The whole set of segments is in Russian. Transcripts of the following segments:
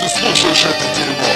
ты слушаешь это дерьмо.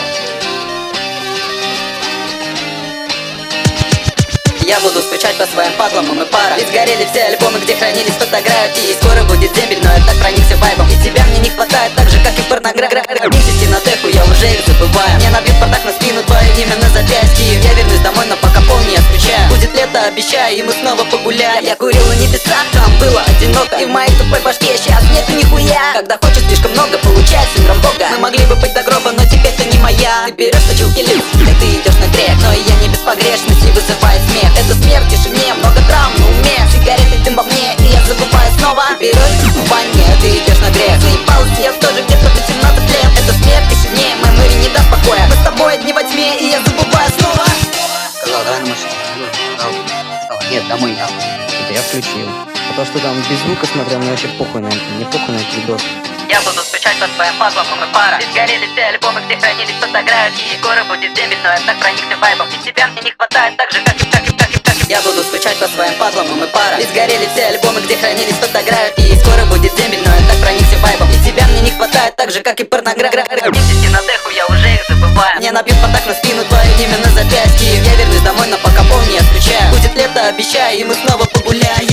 Я буду скучать по своим падлам, мы пара. Ведь сгорели все альбомы, где хранились фотографии. И скоро будет дембель, но я так проникся вайбом. И тебя мне не хватает так же, как и порнографии. Месяцы на теху, я уже их забываю. Мне набьют портак на спину, твое имя на запястье. Я вернусь домой, но пока помню, я скучаю. Будет лето, обещаю, и мы снова погуляем. Я курил на небесах, там было одиноко. И в моей тупой башке сейчас нету нихуя. Когда хочешь слишком много, получает синдром бога. Мы могли бы быть до гроба, но теперь ты не моя. Ты берешь точилки лист, и ты идешь на грех. Но и я не без погрешности, вызывает смех. Это смерть в тишине, много травм на уме. Сигареты, дым во мне, и я забываю снова. Ты берешь в ванне, ты идешь на грех. Заебалась я тоже где-то до 17 лет. Это смерть в тишине, мемори не даст покоя. Мы с тобой одни во тьме, и я забываю снова. Сказал, давай на машину. Сказал, нет, домой нахуй. Это я включил. Потому что там без звука смотрел, мне вообще похуй на это. Мне похуй на этот видос. Я буду скучать по своим падлам, мы пара. Ведь сгорели все альбомы, где хранились фотографии. Скоро будет дембель, но я так проникся вайбом. И тебя мне не хватает так же, как и. Я буду скучать по своим падлам, мы пара. Ведь сгорели все альбомы, где хранились фотографии. Скоро будет дембель, но я так проникся вайбом. И тебя мне не хватает так же, как и порнографии. Месяцы на теху, я уже их забываю. Мне набьют портак на спину, твое имя на запястье. Я вернусь домой, но пока помню, я скучаю. Будет лето, обещаю, и мы снова погуляем.